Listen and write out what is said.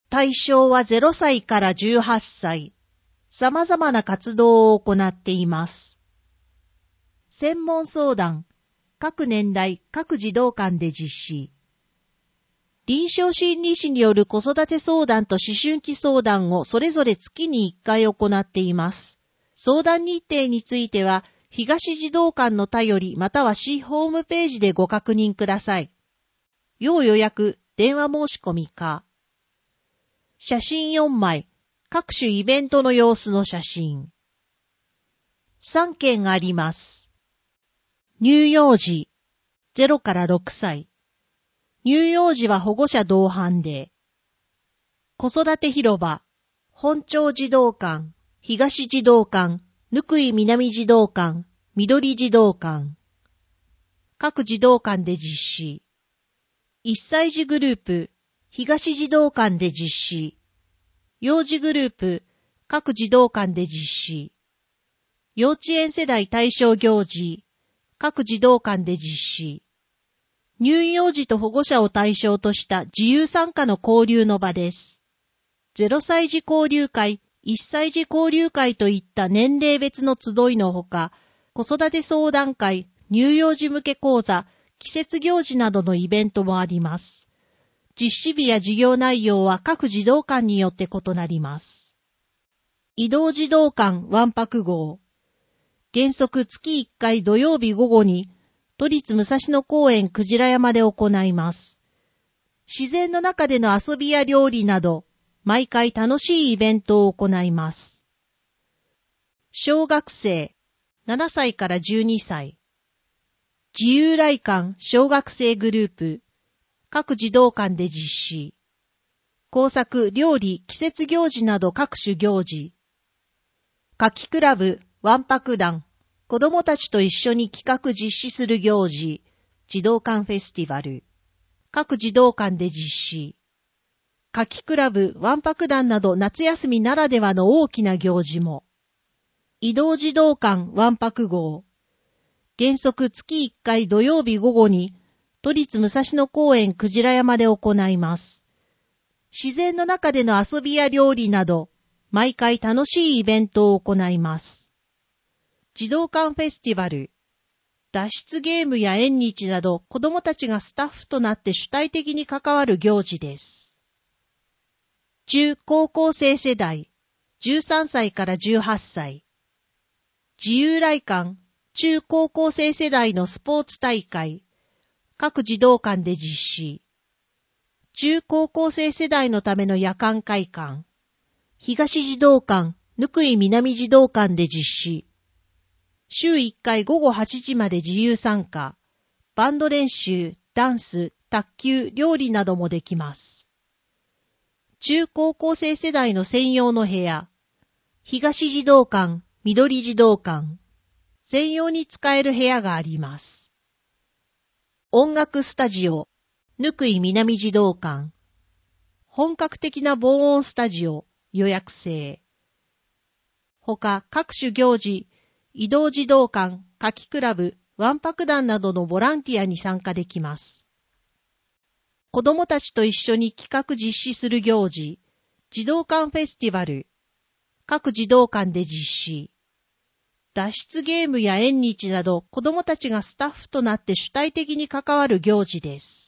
対象は0歳から18歳。様々な活動を行っています。専門相談、各年代、各児童館で実施。臨床心理士による子育て相談と思春期相談をそれぞれ月に1回行っています。相談日程については、東児童館の便りまたは市ホームページでご確認ください。要予約、電話申し込みか。写真4枚、各種イベントの様子の写真。3件あります。乳幼児、0から6歳。乳幼児は保護者同伴で。子育て広場、本町児童館、東児童館、貫井南児童館、緑児童館。各児童館で実施。1歳児グループ、東児童館で実施。幼児グループ、各児童館で実施。幼稚園世代対象行事、各児童館で実施。乳幼児と保護者を対象とした自由参加の交流の場です。0歳児交流会、1歳児交流会といった年齢別の集いのほか、子育て相談会、乳幼児向け講座、季節行事などのイベントもあります。実施日や授業内容は各児童館によって異なります。移動児童館わんぱく号。原則月1回土曜日午後に都立武蔵野公園くじら山で行います。自然の中での遊びや料理など、毎回楽しいイベントを行います。小学生、7歳から12歳。自由来館小学生グループ、各児童館で実施。工作、料理、季節行事など各種行事。夏季クラブ、わんぱく団、子供たちと一緒に企画実施する行事、児童館フェスティバル。各児童館で実施。夏季クラブ、わんぱく団など夏休みならではの大きな行事も。移動児童館わんぱく号。原則月1回土曜日午後に都立武蔵野公園くじら山で行います。自然の中での遊びや料理など、毎回楽しいイベントを行います。児童館フェスティバル。脱出ゲームや縁日など子供たちがスタッフとなって主体的に関わる行事です。中高校生世代、13歳から18歳。自由来館、中高校生世代のスポーツ大会、各児童館で実施。中高校生世代のための夜間会館、東児童館、貫井南児童館で実施。週1回午後8時まで自由参加、バンド練習、ダンス、卓球、料理などもできます。中高校生世代の専用の部屋、東児童館、緑児童館、専用に使える部屋があります。音楽スタジオ、貫井南児童館、本格的な防音スタジオ、予約制。他各種行事、移動児童館、夏季クラブ、わんぱく団などのボランティアに参加できます。子供たちと一緒に企画実施する行事、児童館フェスティバル、各児童館で実施。脱出ゲームや縁日など子供たちがスタッフとなって主体的に関わる行事です。